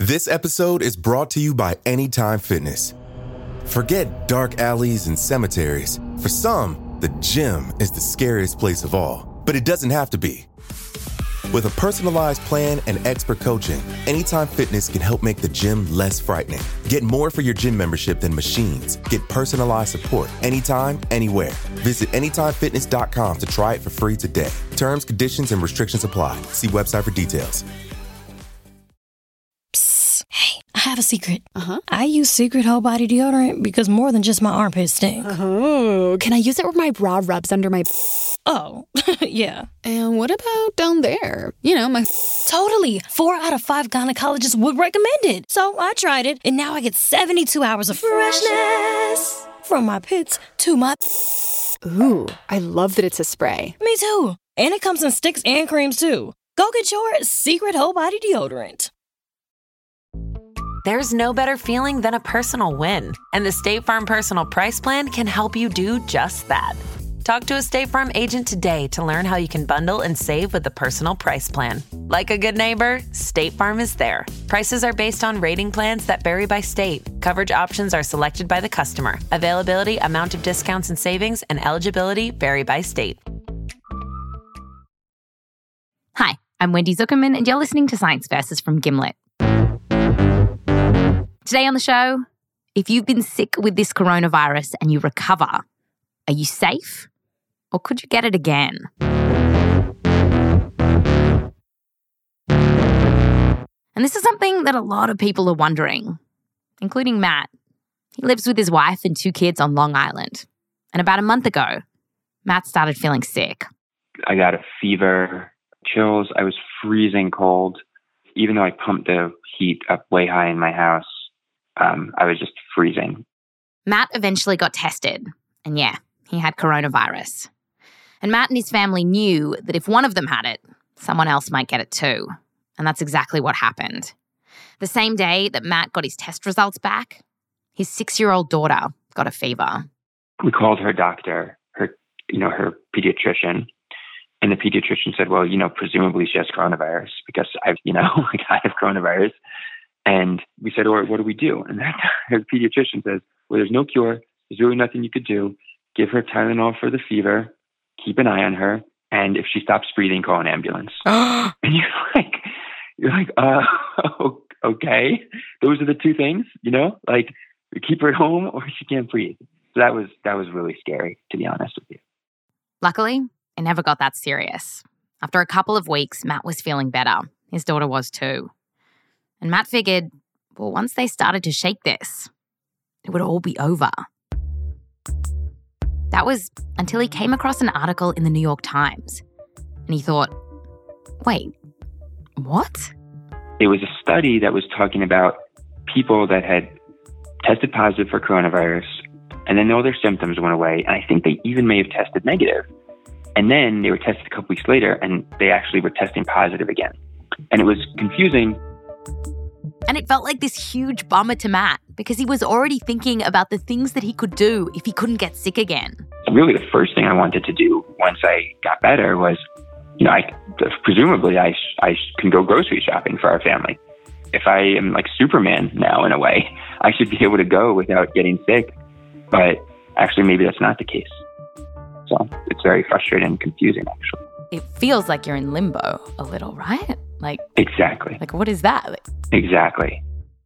This episode is brought to you by Anytime Fitness. Forget dark alleys and cemeteries. For some, the gym is the scariest place of all, but it doesn't have to be. With a personalized plan and expert coaching, Anytime Fitness can help make the gym less frightening. Get more for your gym membership than machines. Get personalized support anytime, anywhere. Visit AnytimeFitness.com to try it for free today. Terms, conditions, and restrictions apply. See website for details. Psst. Hey, I have a secret. Uh-huh. I use Secret Whole Body Deodorant because more than just my armpits stink. Oh, can I use it where my bra rubs under my... Oh, yeah. And what about down there? You know, my... Totally. 4 out of 5 gynecologists would recommend it. So I tried it, and now I get 72 hours of freshness. From my pits to my... Ooh, I love that it's a spray. Me too. And it comes in sticks and creams too. Go get your Secret Whole Body Deodorant. There's no better feeling than a personal win, and the State Farm Personal Price Plan can help you do just that. Talk to a State Farm agent today to learn how you can bundle and save with the Personal Price Plan. Like a good neighbor, State Farm is there. Prices are based on rating plans that vary by state. Coverage options are selected by the customer. Availability, amount of discounts and savings, and eligibility vary by state. Hi, I'm Wendy Zuckerman, and you're listening to Science Versus from Gimlet. Today on the show, if you've been sick with this coronavirus and you recover, are you safe? Or could you get it again? And this is something that a lot of people are wondering, including Matt. He lives with his wife and 2 kids on Long Island. And about a month ago, Matt started feeling sick. I got a fever, chills. I was freezing cold. Even though I pumped the heat up way high in my house, I was just freezing. Matt eventually got tested. And yeah, he had coronavirus. And Matt and his family knew that if one of them had it, someone else might get it too. And that's exactly what happened. The same day that Matt got his test results back, his 6-year-old daughter got a fever. We called her doctor, her pediatrician, and the pediatrician said, well, presumably she has coronavirus because I have coronavirus. And we said, what do we do? And her pediatrician says, well, there's no cure. There's really nothing you could do. Give her Tylenol for the fever. Keep an eye on her. And if she stops breathing, call an ambulance. And you're like, okay. Those are the 2 things, we keep her at home or she can't breathe. So that was really scary, to be honest with you. Luckily, it never got that serious. After a couple of weeks, Matt was feeling better. His daughter was too. And Matt figured, well, once they started to shake this, it would all be over. That was until he came across an article in the New York Times. And he thought, wait, what? It was a study that was talking about people that had tested positive for coronavirus, and then all their symptoms went away. And I think they even may have tested negative. And then they were tested a couple weeks later, and they actually were testing positive again. And it was confusing. And it felt like this huge bummer to Matt because he was already thinking about the things that he could do if he couldn't get sick again. Really, the first thing I wanted to do once I got better was, presumably I can go grocery shopping for our family. If I am like Superman now in a way, I should be able to go without getting sick. But actually, maybe that's not the case. So it's very frustrating and confusing, actually. It feels like you're in limbo a little, right? Exactly. What is that? Exactly.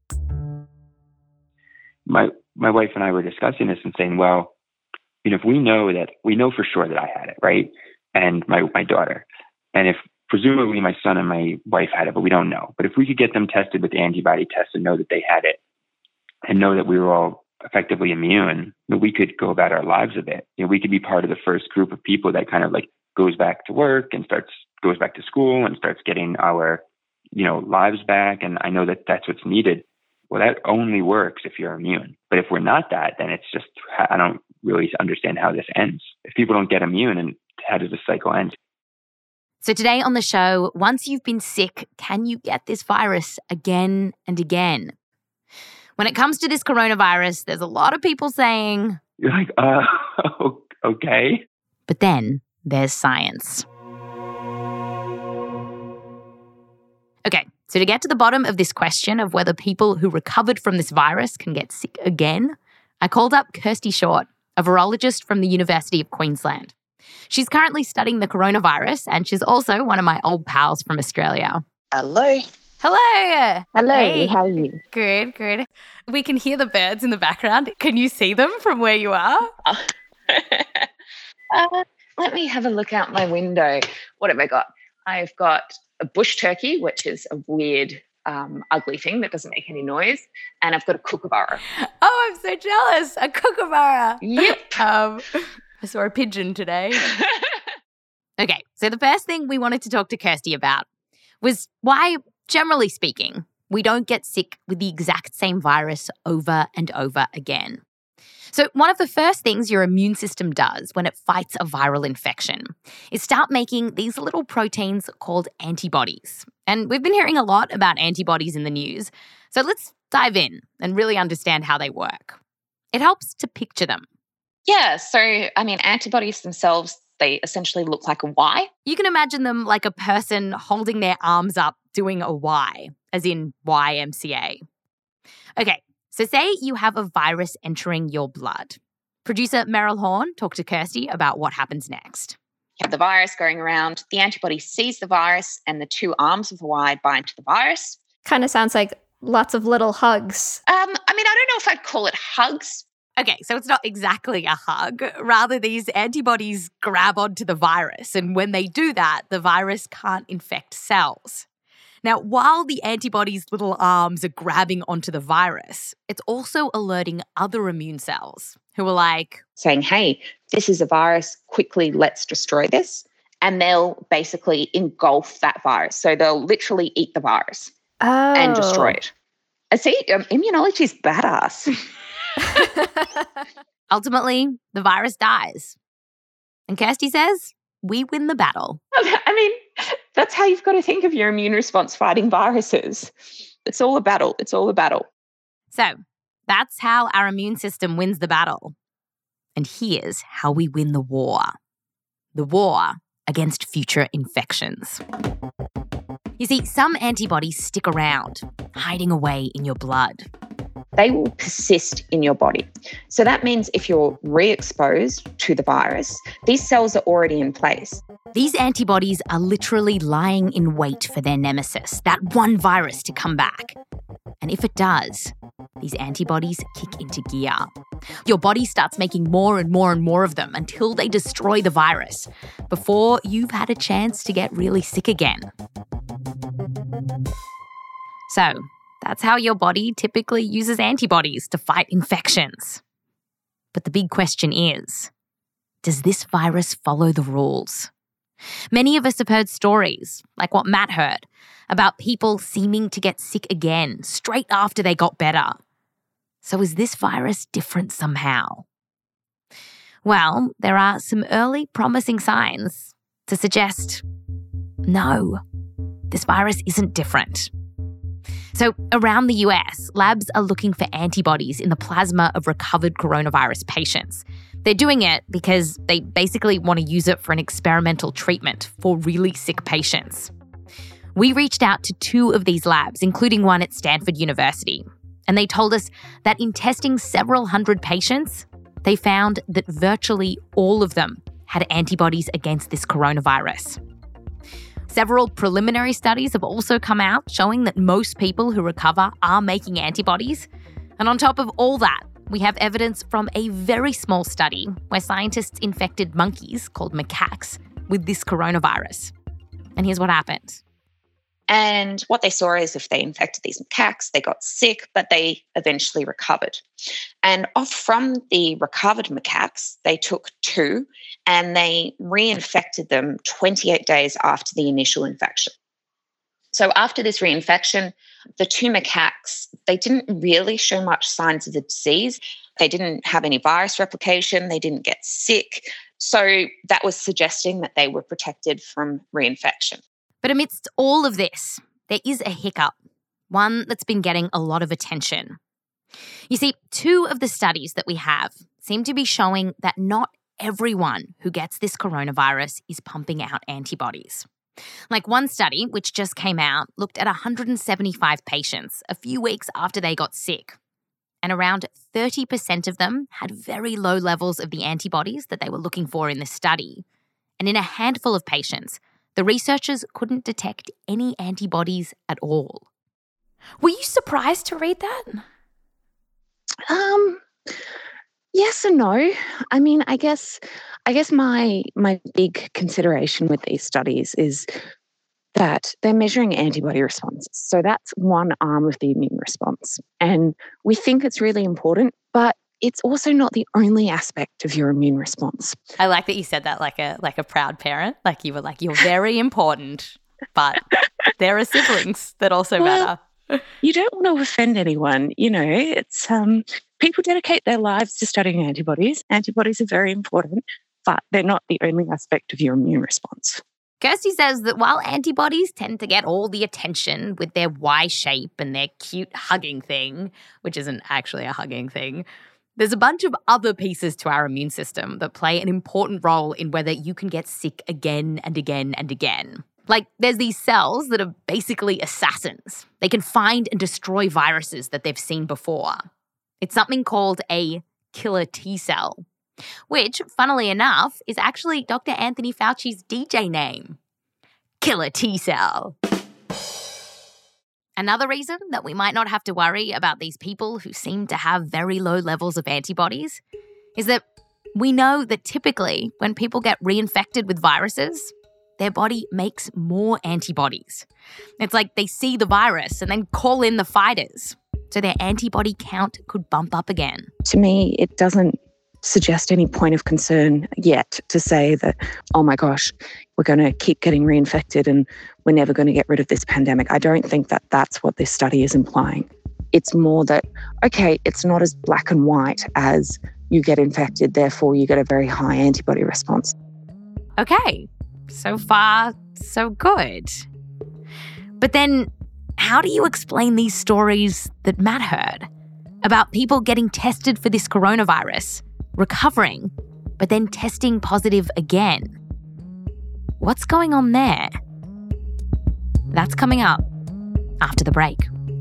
My wife and I were discussing this and saying, well, if we know for sure that I had it, right? And my daughter. And if presumably my son and my wife had it, but we don't know. But if we could get them tested with the antibody test and know that they had it and know that we were all effectively immune, we could go about our lives a bit. We could be part of the first group of people that kind of goes back to work and goes back to school and starts getting our, lives back. And I know that that's what's needed. Well, that only works if you're immune. But if we're not that, then it's just, I don't really understand how this ends. If people don't get immune, and how does the cycle end? So today on the show, once you've been sick, can you get this virus again and again? When it comes to this coronavirus, there's a lot of people saying, you're like, okay. But then there's science. Okay, So to get to the bottom of this question of whether people who recovered from this virus can get sick again, I called up Kirsty Short, a virologist from the University of Queensland. She's currently studying the coronavirus, and she's also one of my old pals from Australia. Hello. Hello. Hello, Hey. how are you? Good, good. We can hear the birds in the background. Can you see them from where you are? Let me have a look out my window. What have I got? I've got a bush turkey, which is a weird, ugly thing that doesn't make any noise. And I've got a kookaburra. Oh, I'm so jealous. A kookaburra. Yep. I saw a pigeon today. Okay, so the first thing we wanted to talk to Kirsty about was why, generally speaking, we don't get sick with the exact same virus over and over again. So one of the first things your immune system does when it fights a viral infection is start making these little proteins called antibodies. And we've been hearing a lot about antibodies in the news. So let's dive in and really understand how they work. It helps to picture them. Yeah, so, antibodies themselves, they essentially look like a Y. You can imagine them like a person holding their arms up doing a Y, as in YMCA. Okay, so say you have a virus entering your blood. Producer Meryl Horn talked to Kirsty about what happens next. You have the virus going around, the antibody sees the virus, and the two arms of the Y bind to the virus. Kind of sounds like lots of little hugs. I don't know if I'd call it hugs. Okay, so it's not exactly a hug. Rather, these antibodies grab onto the virus, and when they do that, the virus can't infect cells. Now, while the antibodies' little arms are grabbing onto the virus, it's also alerting other immune cells who are like, saying, hey, this is a virus, quickly, let's destroy this. And they'll basically engulf that virus. So they'll literally eat the virus and destroy it. I see, immunology is badass. Ultimately, the virus dies. And Kirsty says, we win the battle. That's how you've got to think of your immune response fighting viruses. It's all a battle. It's all a battle. So that's how our immune system wins the battle. And here's how we win the war. The war against future infections. You see, some antibodies stick around, hiding away in your blood. They will persist in your body. So that means if you're re-exposed to the virus, these cells are already in place. These antibodies are literally lying in wait for their nemesis, that one virus to come back. And if it does, these antibodies kick into gear. Your body starts making more and more and more of them until they destroy the virus, before you've had a chance to get really sick again. So, that's how your body typically uses antibodies to fight infections. But the big question is, does this virus follow the rules? Many of us have heard stories, like what Matt heard, about people seeming to get sick again straight after they got better. So is this virus different somehow? Well, there are some early promising signs to suggest, no, this virus isn't different. So around the US, labs are looking for antibodies in the plasma of recovered coronavirus patients. They're doing it because they basically want to use it for an experimental treatment for really sick patients. We reached out to 2 of these labs, including one at Stanford University, and they told us that in testing several hundred patients, they found that virtually all of them had antibodies against this coronavirus. Several preliminary studies have also come out showing that most people who recover are making antibodies. And on top of all that, we have evidence from a very small study where scientists infected monkeys called macaques with this coronavirus. And here's what happened. And what they saw is if they infected these macaques, they got sick, but they eventually recovered. And off from the recovered macaques, they took 2 and they reinfected them 28 days after the initial infection. So after this reinfection, the 2 macaques, they didn't really show much signs of the disease. They didn't have any virus replication. They didn't get sick. So that was suggesting that they were protected from reinfection. But amidst all of this, there is a hiccup, one that's been getting a lot of attention. You see, 2 of the studies that we have seem to be showing that not everyone who gets this coronavirus is pumping out antibodies. Like one study, which just came out, looked at 175 patients a few weeks after they got sick. And around 30% of them had very low levels of the antibodies that they were looking for in this study. And in a handful of patients, the researchers couldn't detect any antibodies at all. Were you surprised to read that? Yes and no. I mean, I guess my big consideration with these studies is that they're measuring antibody responses. So that's one arm of the immune response. And we think it's really important, but it's also not the only aspect of your immune response. I like that you said that like a proud parent. Like you were like, you're very important, but there are siblings that also matter. You don't want to offend anyone. You know, it's people dedicate their lives to studying antibodies. Antibodies are very important, but they're not the only aspect of your immune response. Kirsty says that while antibodies tend to get all the attention with their Y shape and their cute hugging thing, which isn't actually a hugging thing, there's a bunch of other pieces to our immune system that play an important role in whether you can get sick again and again and again. Like, there's these cells that are basically assassins. They can find and destroy viruses that they've seen before. It's something called a killer T cell, which, funnily enough, is actually Dr. Anthony Fauci's DJ name. Killer T cell. Another reason that we might not have to worry about these people who seem to have very low levels of antibodies is that we know that typically when people get reinfected with viruses, their body makes more antibodies. It's like they see the virus and then call in the fighters, so their antibody count could bump up again. To me, it doesn't suggest any point of concern yet to say that, oh my gosh, we're going to keep getting reinfected and we're never going to get rid of this pandemic. I don't think that that's what this study is implying. It's more that, okay, it's not as black and white as you get infected, therefore you get a very high antibody response. Okay, so far, so good. But then, how do you explain these stories that Matt heard about people getting tested for this coronavirus, recovering, but then testing positive again? What's going on there? That's coming up after the break.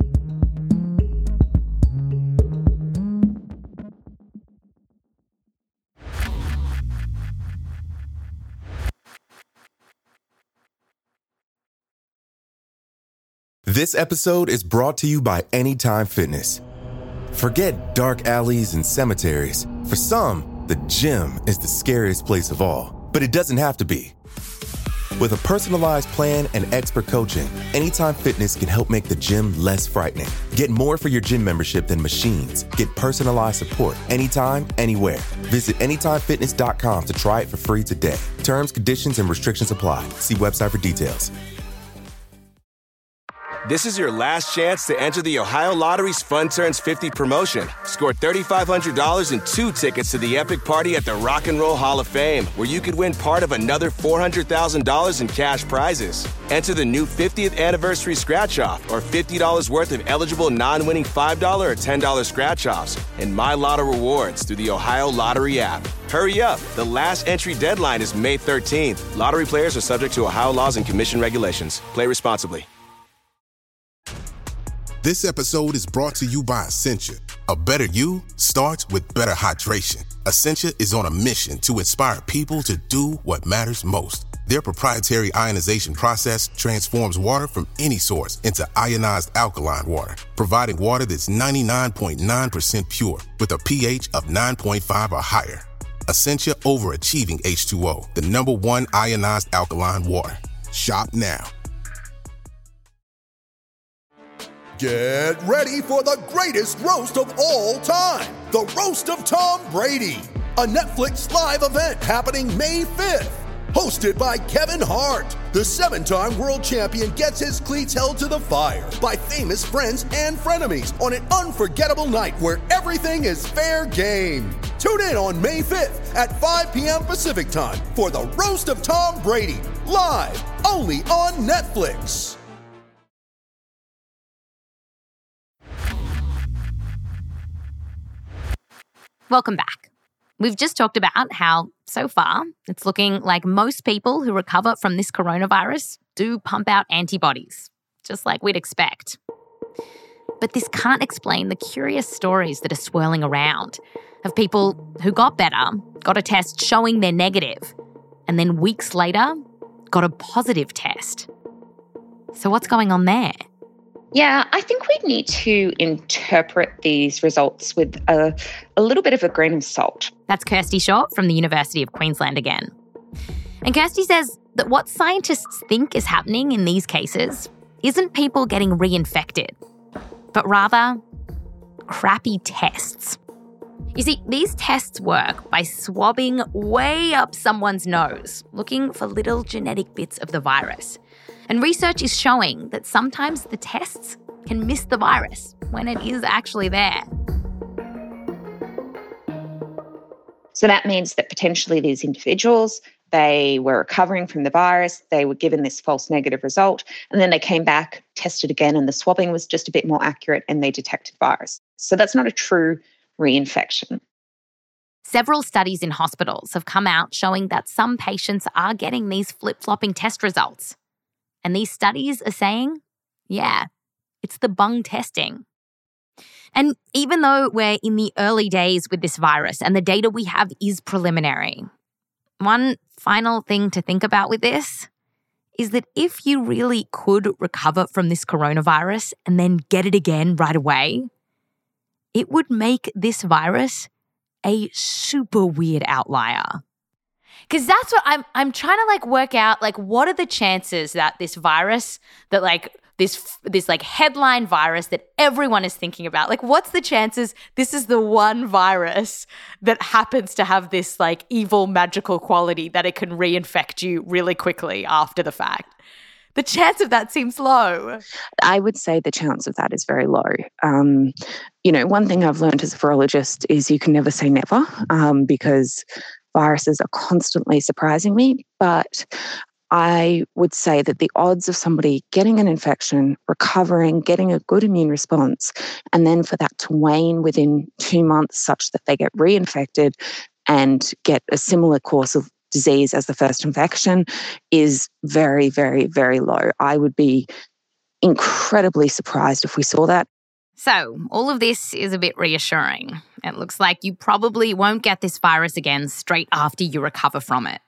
This episode is brought to you by Anytime Fitness. Forget dark alleys and cemeteries. For some, the gym is the scariest place of all. But it doesn't have to be. With a personalized plan and expert coaching, Anytime Fitness can help make the gym less frightening. Get more for your gym membership than machines. Get personalized support anytime, anywhere. Visit AnytimeFitness.com to try it for free today. Terms, conditions, and restrictions apply. See website for details. This is your last chance to enter the Ohio Lottery's Fun Turns 50 promotion. Score $3,500 and 2 tickets to the epic party at the Rock and Roll Hall of Fame, where you could win part of another $400,000 in cash prizes. Enter the new 50th anniversary scratch-off or $50 worth of eligible non-winning $5 or $10 scratch-offs and My Lotto rewards through the Ohio Lottery app. Hurry up. The last entry deadline is May 13th. Lottery players are subject to Ohio laws and commission regulations. Play responsibly. This episode is brought to you by Essentia. A better you starts with better hydration. Essentia is on a mission to inspire people to do what matters most. Their proprietary ionization process transforms water from any source into ionized alkaline water, providing water that's 99.9% pure with a pH of 9.5 or higher. Essentia overachieving H2O, the #1 ionized alkaline water. Shop now. Get ready for the greatest roast of all time, the Roast of Tom Brady, a Netflix live event happening May 5th. Hosted by Kevin Hart, the 7-time world champion gets his cleats held to the fire by famous friends and frenemies on an unforgettable night where everything is fair game. Tune in on May 5th at 5 p.m. Pacific time for the Roast of Tom Brady, live only on Netflix. Welcome back. We've just talked about how, so far, it's looking like most people who recover from this coronavirus do pump out antibodies, just like we'd expect. But this can't explain the curious stories that are swirling around of people who got better, got a test showing they're negative, and then weeks later got a positive test. So what's going on there? Yeah, I think we need to interpret these results with a little bit of a grain of salt. That's Kirsty Short from the University of Queensland again. And Kirsty says that what scientists think is happening in these cases isn't people getting reinfected, but rather crappy tests. You see, these tests work by swabbing way up someone's nose, looking for little genetic bits of the virus. And research is showing that sometimes the tests can miss the virus when it is actually there. So that means that potentially these individuals, they were recovering from the virus, they were given this false negative result, and then they came back, tested again, and the swabbing was just a bit more accurate and they detected virus. So that's not a true reinfection. Several studies in hospitals have come out showing that some patients are getting these flip-flopping test results. And these studies are saying, yeah, it's the bung testing. And even though we're in the early days with this virus and the data we have is preliminary, one final thing to think about with this is that if you really could recover from this coronavirus and then get it again right away, it would make this virus a super weird outlier. Because that's what I'm trying to work out, what are the chances that this virus, that this headline virus that everyone is thinking about, what's the chances this is the one virus that happens to have this evil magical quality that it can reinfect you really quickly after the fact? The chance of that seems low. I would say the chance of that is very low. One thing I've learned as a virologist is you can never say never, because viruses are constantly surprising me. But I would say that the odds of somebody getting an infection, recovering, getting a good immune response, and then for that to wane within 2 months such that they get reinfected and get a similar course of disease as the first infection is very, very, very low. I would be incredibly surprised if we saw that. So, all of this is a bit reassuring. It looks like you probably won't get this virus again straight after you recover from it.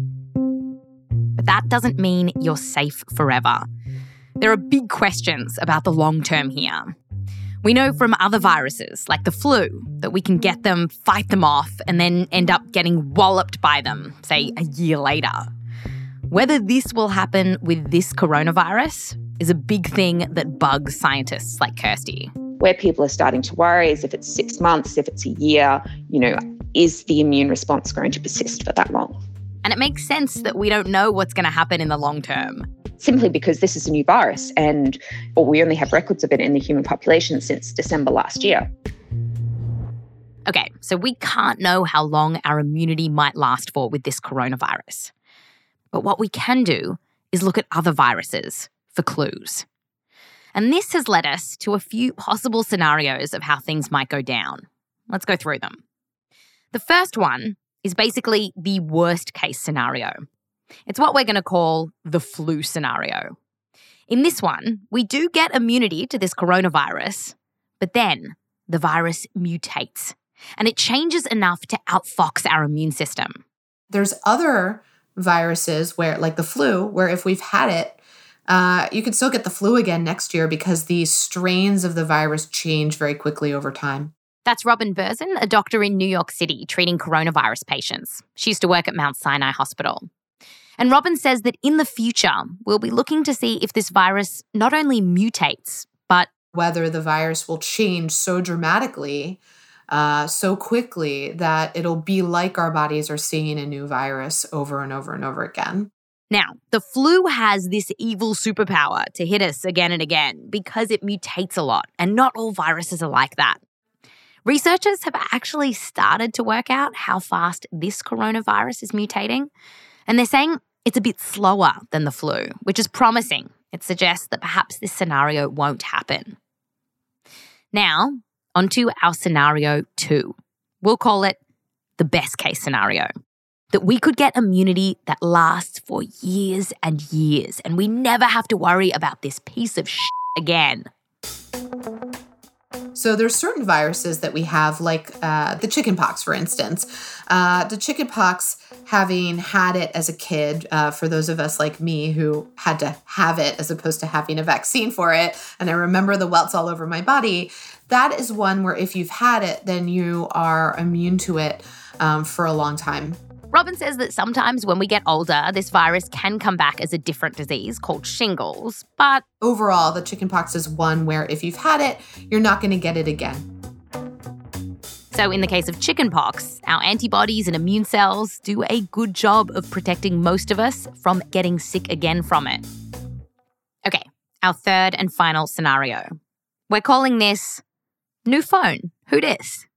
But that doesn't mean you're safe forever. There are big questions about the long term here. We know from other viruses, like the flu, that we can get them, fight them off, and then end up getting walloped by them, say, a year later. Whether this will happen with this coronavirus is a big thing that bugs scientists like Kirsty. Where people are starting to worry is if it's 6 months, if it's a year, is the immune response going to persist for that long? And it makes sense that we don't know what's going to happen in the long term. Simply because this is a new virus and we only have records of it in the human population since December last year. Okay, so we can't know how long our immunity might last for with this coronavirus. But what we can do is look at other viruses for clues. And this has led us to a few possible scenarios of how things might go down. Let's go through them. The first one is basically the worst case scenario. It's what we're going to call the flu scenario. In this one, we do get immunity to this coronavirus, but then the virus mutates and it changes enough to outfox our immune system. There's other viruses where, like the flu, where if we've had it, you could still get the flu again next year because the strains of the virus change very quickly over time. That's Robin Berzin, a doctor in New York City treating coronavirus patients. She used to work at Mount Sinai Hospital. And Robin says that in the future, we'll be looking to see if this virus not only mutates, but whether the virus will change so dramatically, so quickly that it'll be like our bodies are seeing a new virus over and over and over again. Now, the flu has this evil superpower to hit us again and again because it mutates a lot, and not all viruses are like that. Researchers have actually started to work out how fast this coronavirus is mutating, and they're saying it's a bit slower than the flu, which is promising. It suggests that perhaps this scenario won't happen. Now, onto our scenario 2. We'll call it the best case scenario. That we could get immunity that lasts for years and years, and we never have to worry about this piece of shit again. So there's certain viruses that we have, like the chickenpox, for instance. The chickenpox, having had it as a kid, for those of us like me who had to have it as opposed to having a vaccine for it, and I remember the welts all over my body, that is one where if you've had it, then you are immune to it for a long time. Robin says that sometimes when we get older, this virus can come back as a different disease called shingles, but overall, the chickenpox is one where if you've had it, you're not going to get it again. So in the case of chickenpox, our antibodies and immune cells do a good job of protecting most of us from getting sick again from it. Okay, our third and final scenario. We're calling this new phone. Who dis?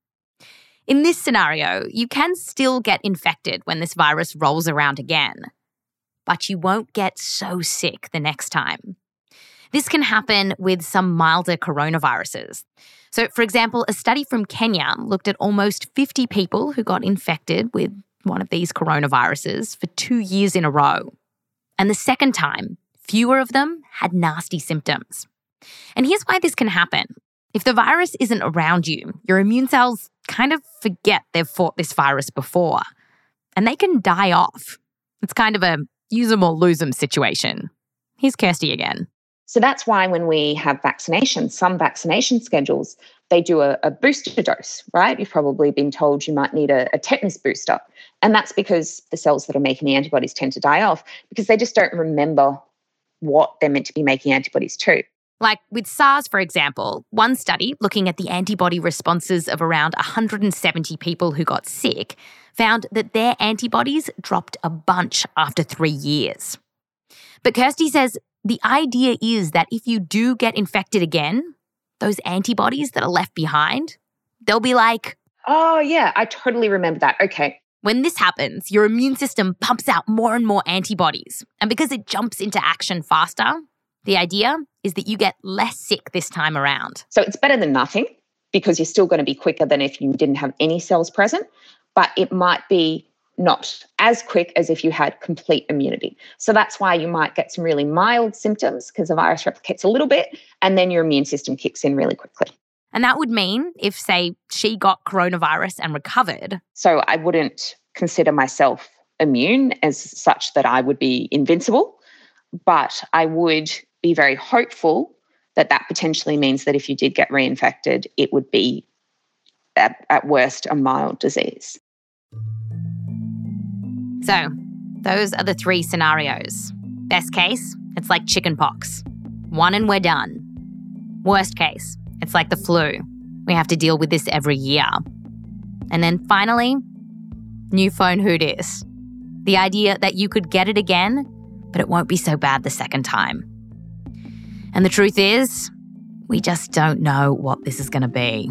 In this scenario, you can still get infected when this virus rolls around again, but you won't get so sick the next time. This can happen with some milder coronaviruses. So, for example, a study from Kenya looked at almost 50 people who got infected with one of these coronaviruses for 2 years in a row. And the second time, fewer of them had nasty symptoms. And here's why this can happen. If the virus isn't around you, your immune cells kind of forget they've fought this virus before, and they can die off. It's kind of a use 'em or lose 'em situation. Here's Kirsty again. So that's why when we have vaccinations, some vaccination schedules, they do a booster dose, right? You've probably been told you might need a tetanus booster. And that's because the cells that are making the antibodies tend to die off because they just don't remember what they're meant to be making antibodies to. Like with SARS, for example, one study looking at the antibody responses of around 170 people who got sick found that their antibodies dropped a bunch after 3 years. But Kirsty says the idea is that if you do get infected again, those antibodies that are left behind, they'll be like, oh yeah, I totally remember that. Okay. When this happens, your immune system pumps out more and more antibodies. And because it jumps into action faster, the idea is that you get less sick this time around. So it's better than nothing because you're still going to be quicker than if you didn't have any cells present, but it might be not as quick as if you had complete immunity. So that's why you might get some really mild symptoms because the virus replicates a little bit and then your immune system kicks in really quickly. And that would mean if, say, she got coronavirus and recovered. So I wouldn't consider myself immune as such that I would be invincible, but I would be very hopeful that that potentially means that if you did get reinfected, it would be at worst a mild disease. So those are the 3 scenarios. Best case, it's like chickenpox. 1 and we're done. Worst case, it's like the flu. We have to deal with this every year. And then finally, new phone who dis. The idea that you could get it again, but it won't be so bad the second time. And the truth is, we just don't know what this is going to be.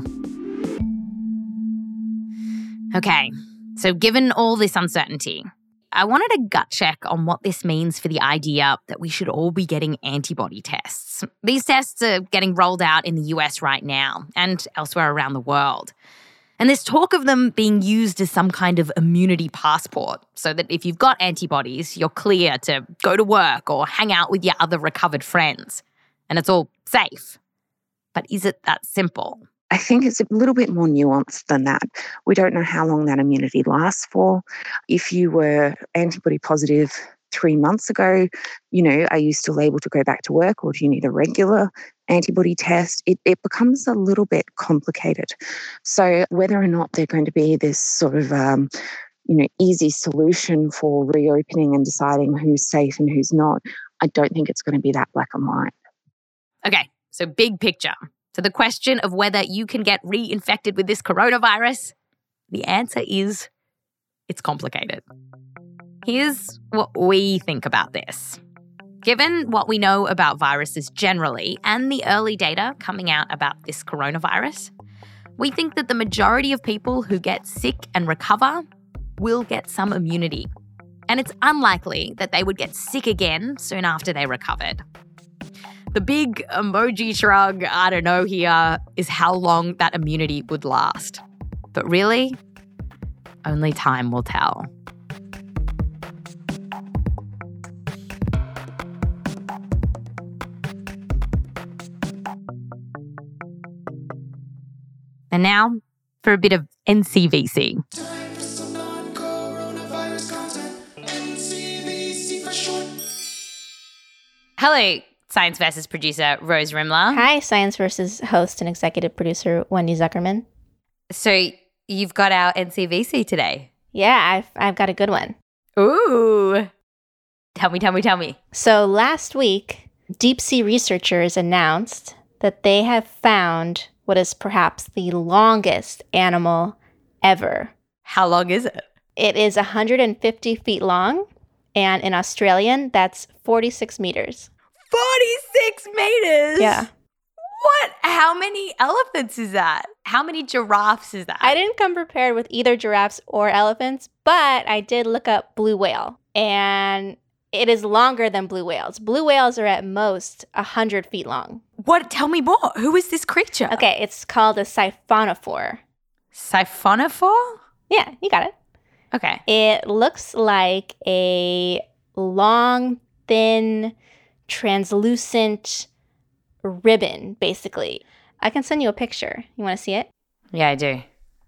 Okay, so given all this uncertainty, I wanted a gut check on what this means for the idea that we should all be getting antibody tests. These tests are getting rolled out in the US right now and elsewhere around the world. And there's talk of them being used as some kind of immunity passport so that if you've got antibodies, you're clear to go to work or hang out with your other recovered friends. And it's all safe. But is it that simple? I think it's a little bit more nuanced than that. We don't know how long that immunity lasts for. If you were antibody positive 3 months ago, are you still able to go back to work or do you need a regular antibody test? It becomes a little bit complicated. So whether or not they're going to be this sort of easy solution for reopening and deciding who's safe and who's not, I don't think it's going to be that black and white. Okay, so big picture. To the question of whether you can get reinfected with this coronavirus, the answer is it's complicated. Here's what we think about this. Given what we know about viruses generally and the early data coming out about this coronavirus, we think that the majority of people who get sick and recover will get some immunity. And it's unlikely that they would get sick again soon after they recovered. The big emoji shrug, I don't know here, is how long that immunity would last. But really, Only time will tell. And now for a bit of NCVC. Hello, Science Versus producer Rose Rimler. Hi, Science Versus host and executive producer Wendy Zuckerman. So you've got our NCVC today. Yeah, I've got a good one. Ooh. Tell me. So last week, deep sea researchers announced that they have found what is perhaps the longest animal ever. How long is it? It is 150 feet long, and in Australian, that's 46 meters. 46 meters? Yeah. What? How many elephants is that? How many giraffes is that? I didn't come prepared with either giraffes or elephants, but I did look up blue whale, and it is longer than blue whales. Blue whales are at most 100 feet long. What? Tell me more. Who is this creature? Okay, it's called a siphonophore. Siphonophore? Yeah, you got it. Okay. It looks like a long, thin, translucent ribbon, basically. I can send you a picture. You want to see it? Yeah, I do.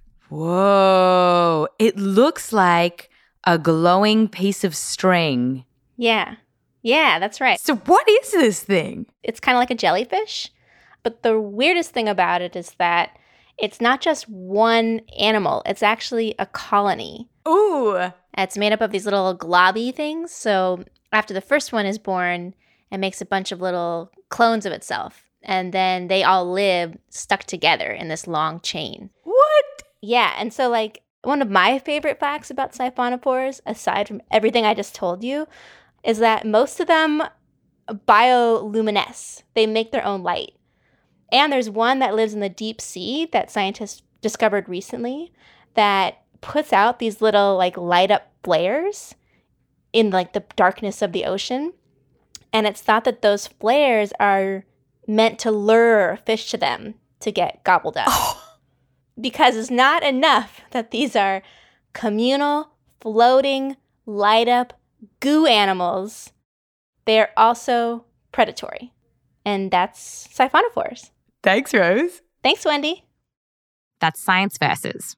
Whoa. It looks like a glowing piece of string. Yeah, that's right. So what is this thing? It's kind of like a jellyfish. But the weirdest thing about it is that it's not just one animal. It's actually a colony. Ooh. It's made up of these little globby things. So after the first one is born, it makes a bunch of little clones of itself. And then they all live stuck together in this long chain. What? Yeah. And so like one of my favorite facts about siphonophores, aside from everything I just told you, is that most of them bioluminesce. They make their own light. And there's one that lives in the deep sea that scientists discovered recently that puts out these little like light up flares in like the darkness of the ocean. And it's thought that those flares are meant to lure fish to them to get gobbled up. Because it's not enough that these are communal, floating, light up goo animals. They're also predatory. And that's siphonophores. Thanks, Rose. Thanks, Wendy. That's Science Versus.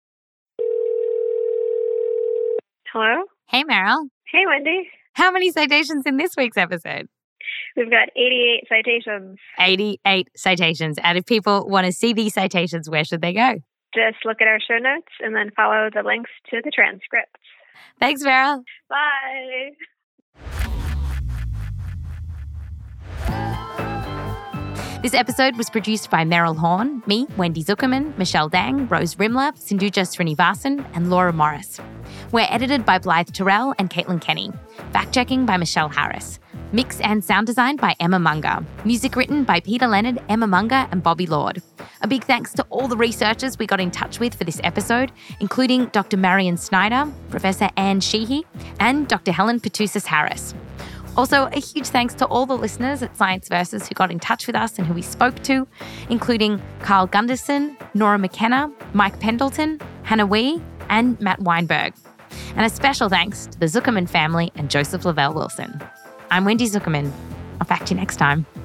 Hello? Hey, Meryl. Hey, Wendy. How many citations in this week's episode? We've got 88 citations. 88 citations. And if people want to see these citations, where should they go? Just look at our show notes and then follow the links to the transcripts. Thanks, Meryl. Bye. This episode was produced by Meryl Horn, me, Wendy Zuckerman, Michelle Dang, Rose Rimler, Sindhuja Srinivasan, and Laura Morris. We're edited by Blythe Terrell and Caitlin Kenny. Fact-checking by Michelle Harris. Mix and sound design by Emma Munger. Music written by Peter Leonard, Emma Munger, and Bobby Lord. A big thanks to all the researchers we got in touch with for this episode, including Dr. Marion Snyder, Professor Anne Sheehy, and Dr. Helen Petusis Harris. Also, a huge thanks to all the listeners at Science Versus who got in touch with us and who we spoke to, including Carl Gunderson, Nora McKenna, Mike Pendleton, Hannah Wee, and Matt Weinberg. And a special thanks to the Zuckerman family and Joseph Lavelle Wilson. I'm Wendy Zuckerman. I'll fact you next time.